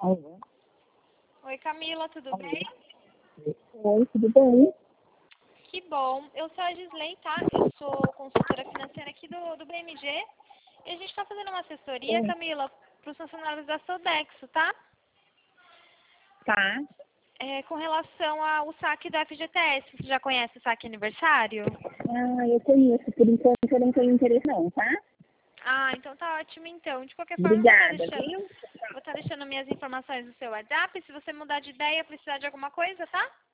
Alô? Oi, Camila, tudo bem? Oi, tudo bem? Que bom. Eu sou a Gisley, tá? Eu sou consultora financeira aqui do BMG. E a gente está fazendo uma assessoria, Oi. Camila, para os funcionários da Sodexo, tá? Tá. Com relação ao saque da FGTS. Você já conhece o saque aniversário? Ah, eu conheço. Por enquanto eu não tenho interesse não, tá? Ah, então tá ótimo então. De qualquer forma, Obrigada, viu? vou estar deixando minhas informações no seu WhatsApp. Se você mudar de ideia, precisar de alguma coisa, tá?